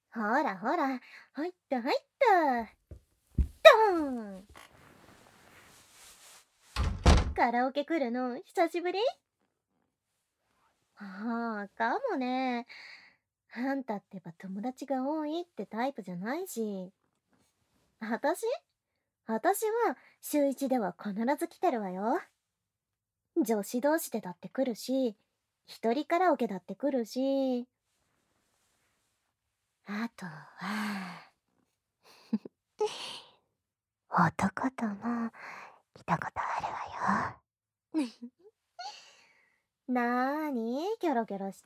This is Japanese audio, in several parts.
ほらほら、入った入った。ドーン。カラオケ来るの久しぶり？ああ、かもね。あんたってば友達が多いってタイプじゃないし。あたし私は週一では必ず来てるわよ。女子同士でだって来るし、一人カラオケだって来るし、あとは、男とも来たことあるわよ。なーにキョロキョロして。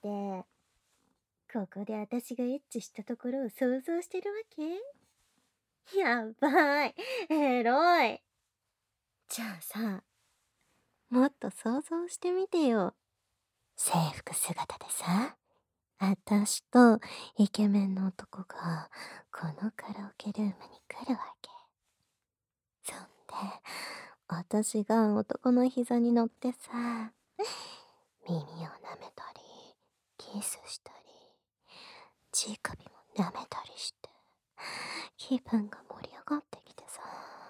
ここで私がエッチしたところを想像してるわけ？やばい。エロい。じゃあさ、もっと想像してみてよ。制服姿でさ、私とイケメンの男がこのカラオケルームに来るわけ。そんで、私が男の膝に乗ってさ、耳を舐めたり、キスしたり、チー首も舐めたりして、気分が盛り上がってきてさ、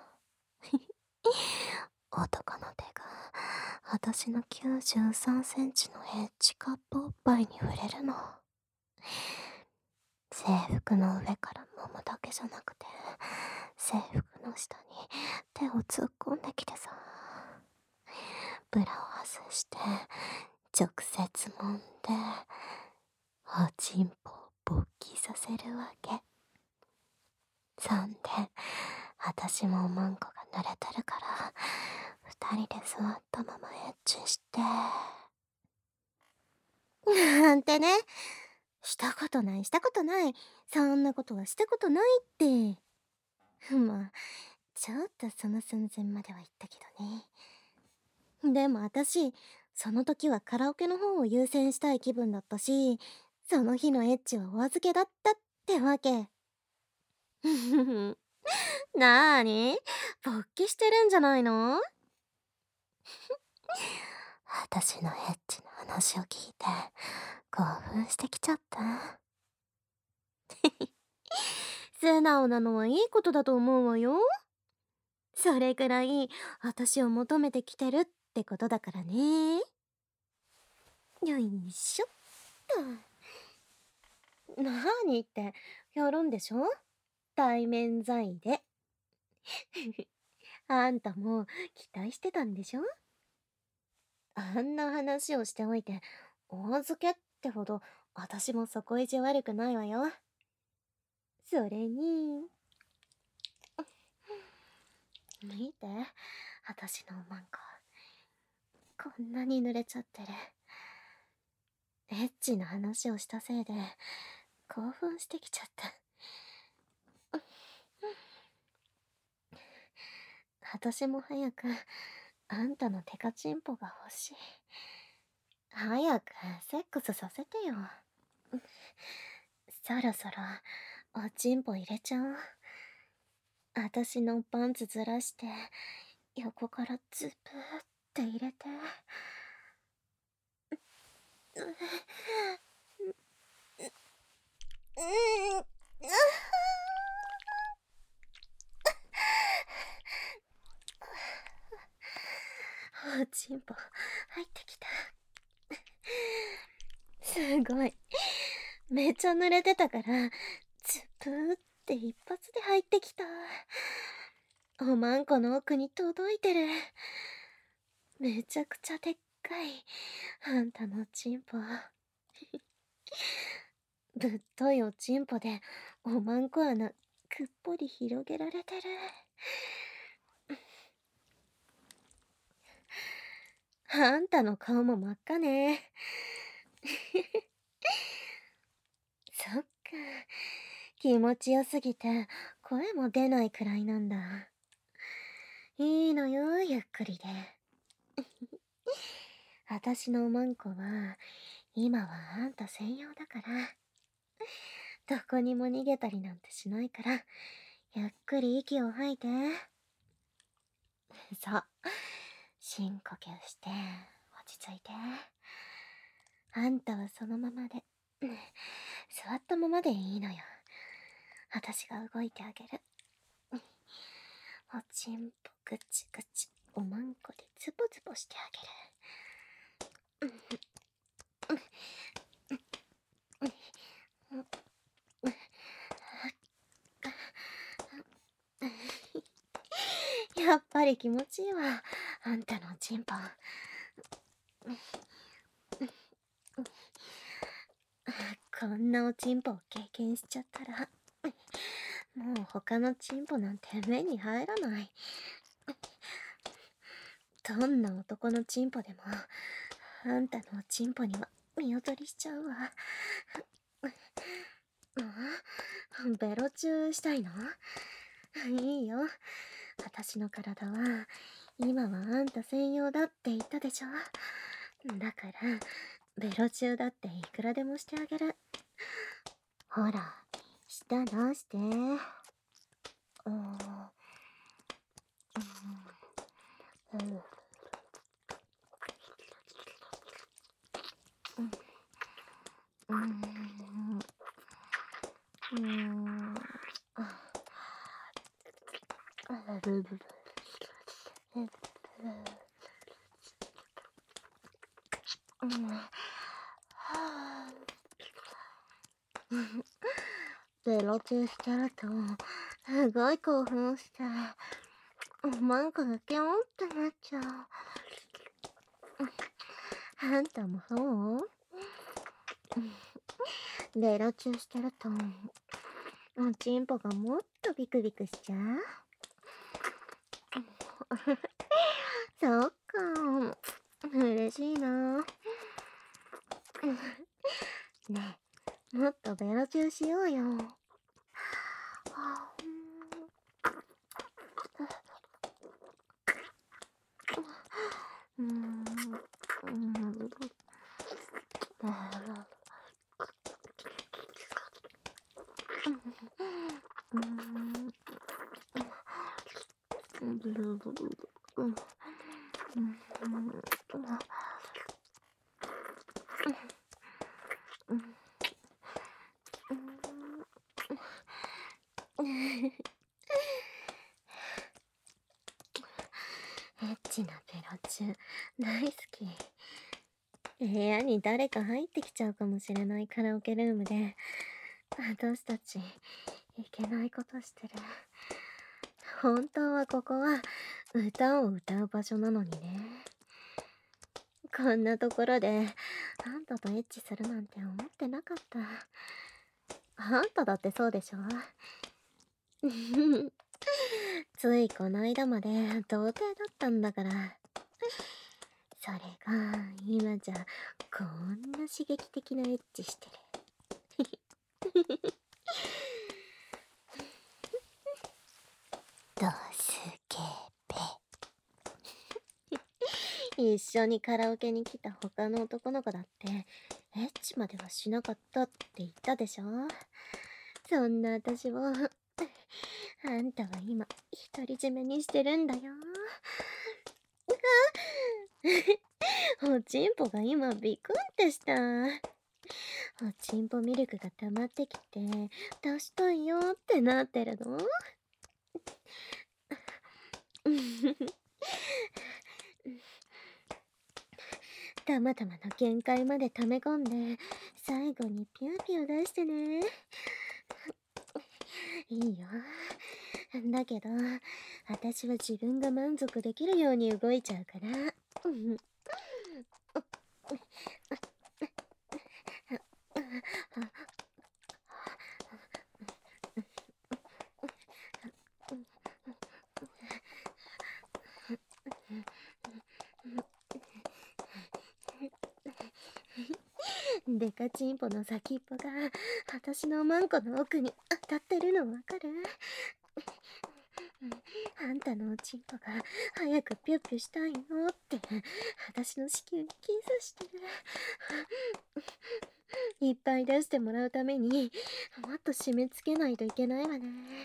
男の手が私の93センチのエッジカップおっぱいに触れるの。制服の上から揉むだけじゃなくて、制服の下に手を突っ込んできてさ、ブラを外して直接揉んでおちんぽを勃起させるわけ。そんで私もおまんこが濡れてるから二人で座ったままエッチしてなんてね。したことないしたことない。そんなことはしたことないって。まあちょっとその寸前までは言ったけどね。でも私その時はカラオケの方を優先したい気分だったし、その日のエッチはお預けだったってわけ。なーに？勃起してるんじゃないの？私のエッチな話を聞いて興奮してきちゃった。素直なのはいいことだと思うわよ。それくらい私を求めてきてるってことだからね。よいしょっと。なーにってやるんでしょ？対面在で。あんたも期待してたんでしょ？あんな話をしておいて、お預けってほど私も底意地悪くないわよ。それに、見て、私のおまんこ。こんなに濡れちゃってる。エッチな話をしたせいで、興奮してきちゃった。私も早く、あんたのテカチンポが欲しい。早くセックスさせてよ。そろそろ、おちんぽ入れちゃおう。私のパンツずらして、横からズブーって入れて。おちんぽ入ってきた。すごい。めっちゃ濡れてたから、ズブーって一発で入ってきた。おまんこの奥に届いてる。めちゃくちゃでっかい。あんたのチンポ。ぶっといおちんぽで、おまんこ穴、くっぽり広げられてる。あんたの顔も真っ赤ね。そっか。気持ちよすぎて、声も出ないくらいなんだ。いいのよ、ゆっくりで。私のおまんこは、今はあんた専用だから、どこにも逃げたりなんてしないから、ゆっくり息を吐いて。そう。深呼吸して、落ち着いて。あんたはそのままで、座ったままでいいのよ。 私が動いてあげる。おちんぽぐちぐち、おまんこでズボズボしてあげる。やっぱり気持ちいいわ、あんたのおちんぽ。こんなおちんぽを経験しちゃったら、もう他のチンポなんて目に入らない。どんな男のチンポでも、あんたのおチンポには見劣りしちゃうわ。ベロチューしたいの？いいよ。私の体は、今はあんた専用だって言ったでしょ。だから、ベロチューだっていくらでもしてあげる。ほら、舌出して。ベロチューしてると、すごい興奮して、マンコがキョンってなっちゃう。あんたもそう？ベロチューしてると、おちんぽがもっとビクビクしちゃう。そっか、嬉しいな。ねえ、もっとベロチューしようよ。エッチなベロチュ大好き。部屋に誰か入ってきちゃうかもしれないカラオケルームで、私たちいけないことしてる。本当はここは歌を歌う場所なのにね。こんなところであんたとエッチするなんて思ってなかった。あんただってそうでしょ？ついこないだまで童貞だったんだから。それが今じゃこんな刺激的なエッチしてる。ドスケベ。一緒にカラオケに来た他の男の子だってエッチまではしなかったって言ったでしょ。そんな私をあんたは今独り占めにしてるんだよ。おちんぽが今ビクンってした。おちんぽミルクが溜まってきて出したいよってなってるの？たまたまの限界まで溜め込んで最後にピューピュー出してね。いいよ。だけど私は自分が満足できるように動いちゃうから。デカチンポの先っぽが私のマンコの奥に当たってるのわかる？あんたのおちんぽが早くピュッピュしたいのって私の子宮にキスしてる。いっぱい出してもらうためにもっと締め付けないといけないわね。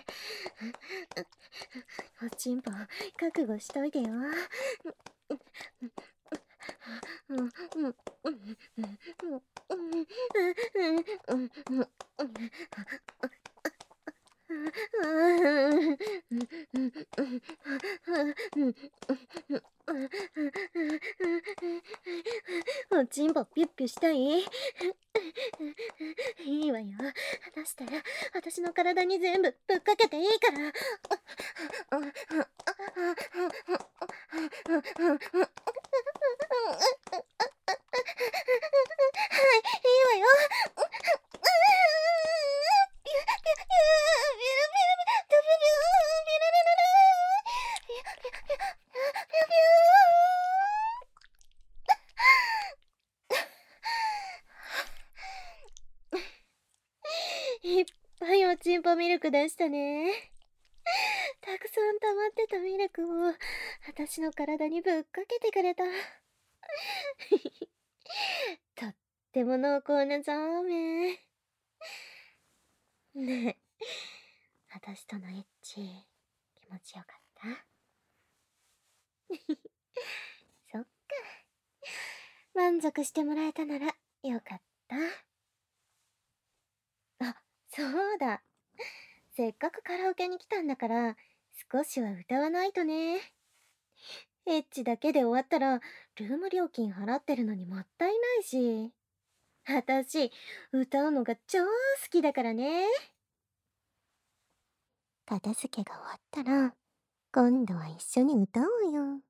おちんぽ覚悟しといてよ。 おちんぽピュッピュしたい？いいわよ。出したら私の体に全部ぶっかけていいから。いいわよ。いっぱいおちんぽミルク出したね。たくさん溜まってたミルクを私の体にぶっかけてくれた。とっても濃厚なザーメン。ねえ、私とのエッチ気持ちよかった？そっか。満足してもらえたならよかった。あ、そうだ。せっかくカラオケに来たんだから少しは歌わないとね。エッチだけで終わったらルーム料金払ってるのにもったいないし。私、歌うのが超好きだからね。片付けが終わったら今度は一緒に歌おうよ。